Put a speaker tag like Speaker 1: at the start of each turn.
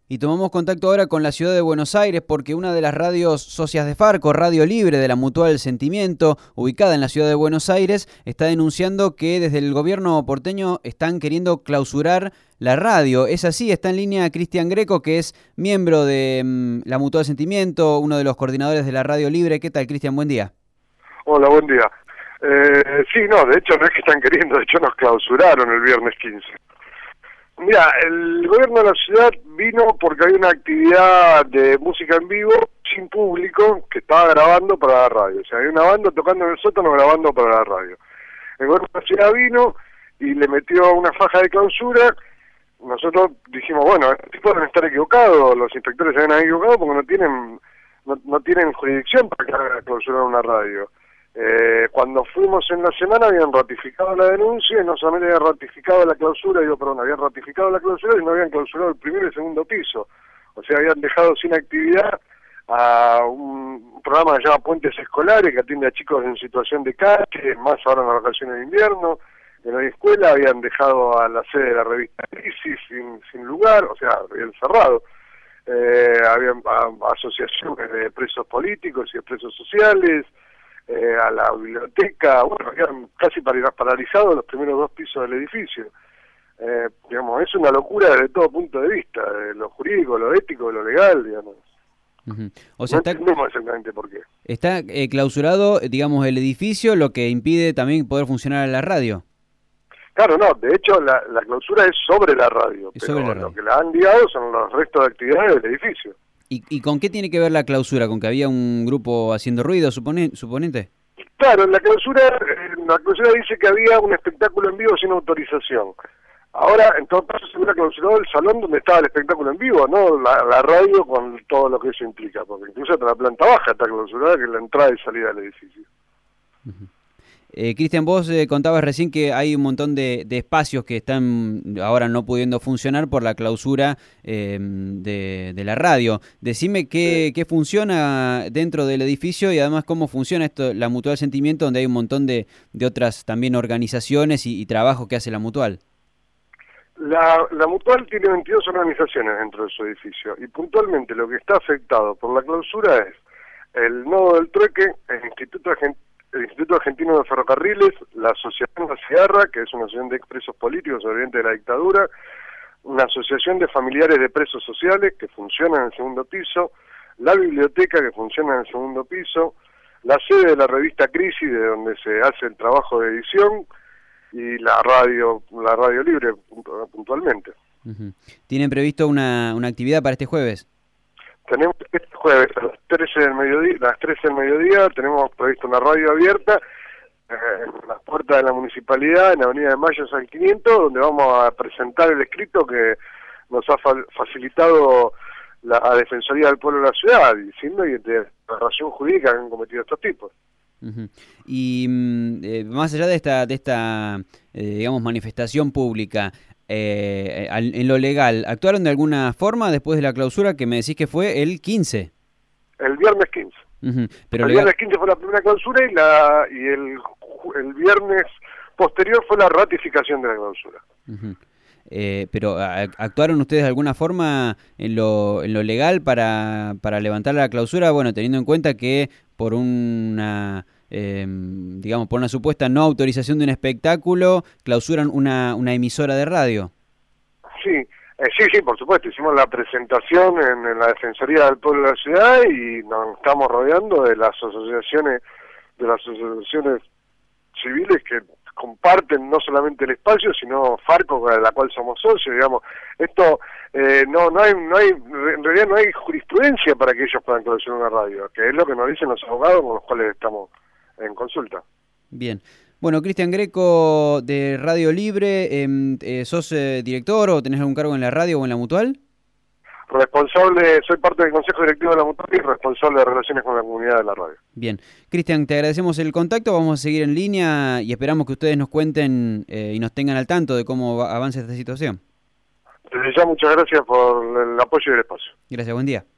Speaker 1: Y tomamos contacto ahora con la ciudad de Buenos Aires porque una de las radios socias de Farco, Radio Libre de la Mutual Sentimiento, ubicada en la ciudad de Buenos Aires, está denunciando que desde el gobierno porteño están queriendo clausurar la radio. Es así, está en línea Cristian Greco, que es miembro de la Mutual Sentimiento, uno de los coordinadores de la Radio Libre. ¿Qué tal, Cristian? Buen día.
Speaker 2: Hola, buen día. Sí, no, de hecho no es que están queriendo, de hecho nos clausuraron el viernes 15. Mira, el gobierno de la ciudad vino porque hay una actividad de música en vivo sin público que estaba grabando para la radio. O sea, hay una banda tocando en el sótano grabando para la radio. El gobierno de la ciudad vino y le metió una faja de clausura. Nosotros dijimos, bueno, estos tipos deben estar equivocados, los inspectores se habían equivocado porque no tienen jurisdicción para clausurar una radio. Cuando fuimos en la semana habían ratificado la denuncia y no solamente habían ratificado la clausura, habían ratificado la clausura y no habían clausurado el primer y el segundo piso. O sea, habían dejado sin actividad a un programa que se llama Puentes Escolares, que atiende a chicos en situación de calle, más ahora en las vacaciones de invierno. En la escuela habían dejado a la sede de la revista Crisis sin lugar, o sea, habían cerrado. Habían asociaciones de presos políticos y de presos sociales, a la biblioteca, bueno, habían casi paralizados los primeros dos pisos del edificio. Digamos, es una locura desde todo punto de vista, de lo jurídico, lo ético, lo legal, digamos.
Speaker 1: O sea,
Speaker 2: no entendemos exactamente por qué.
Speaker 1: Está clausurado, digamos, el edificio, lo que impide también poder funcionar la radio.
Speaker 2: Claro, no, de hecho la clausura es sobre la radio, pero lo que la han guiado son los restos de actividades del edificio.
Speaker 1: ¿Y con qué tiene que ver la clausura? ¿Con que había un grupo haciendo ruido, suponente?
Speaker 2: Claro, la clausura dice que había un espectáculo en vivo sin autorización. Ahora, en todo caso, se hubiera clausurado el salón donde estaba el espectáculo en vivo, no la radio con todo lo que eso implica, porque incluso hasta la planta baja está clausurada, que es la entrada y salida del edificio.
Speaker 1: Cristian, vos contabas recién que hay un montón de espacios que están ahora no pudiendo funcionar por la clausura de la radio. Decime qué funciona dentro del edificio y además cómo funciona esto, la Mutual Sentimiento, donde hay un montón de otras también organizaciones y trabajo que hace la Mutual.
Speaker 2: La Mutual tiene 22 organizaciones dentro de su edificio y puntualmente lo que está afectado por la clausura es el Nodo del Trueque, el Instituto Argentino de Ferrocarriles, la Asociación La Cigarra, que es una asociación de expresos políticos sobrevivientes de la dictadura, una asociación de familiares de presos sociales que funciona en el segundo piso, la biblioteca que funciona en el segundo piso, la sede de la revista Crisis, de donde se hace el trabajo de edición, y la radio Libre puntualmente.
Speaker 1: ¿Tienen previsto una actividad para este jueves?
Speaker 2: Tenemos este jueves a las 13 del mediodía, tenemos previsto una radio abierta en las puertas de la municipalidad, en la Avenida de Mayo San 500, donde vamos a presentar el escrito que nos ha facilitado la Defensoría del Pueblo de la ciudad, diciendo de la razón jurídica que han cometido estos tipos.
Speaker 1: Y más allá de esta digamos, manifestación pública, en lo legal, ¿actuaron de alguna forma después de la clausura que me decís que fue el 15? El
Speaker 2: viernes 15.
Speaker 1: Pero
Speaker 2: el viernes 15 fue la primera clausura y el viernes posterior fue la ratificación de la clausura.
Speaker 1: Pero ¿actuaron ustedes de alguna forma en lo legal para levantar la clausura? Bueno, teniendo en cuenta que por una digamos, por una supuesta no autorización de un espectáculo, clausuran una emisora de radio.
Speaker 2: Sí, por supuesto. Hicimos la presentación en la Defensoría del Pueblo de la ciudad y nos estamos rodeando de las asociaciones civiles que comparten no solamente el espacio, sino Farco, de la cual somos socios, digamos. Esto en realidad no hay jurisprudencia para que ellos puedan clausurar una radio, que es lo que nos dicen los abogados con los cuales estamos en consulta.
Speaker 1: Bien. Bueno, Cristian Greco de Radio Libre, ¿sos director o tenés algún cargo en la radio o en la Mutual?
Speaker 2: Soy parte del Consejo Directivo de la Mutual y responsable de relaciones con la comunidad de la radio.
Speaker 1: Bien. Cristian, te agradecemos el contacto, vamos a seguir en línea y esperamos que ustedes nos cuenten y nos tengan al tanto de cómo avanza esta situación.
Speaker 2: Desde ya, muchas gracias por el apoyo y el espacio.
Speaker 1: Gracias, buen día.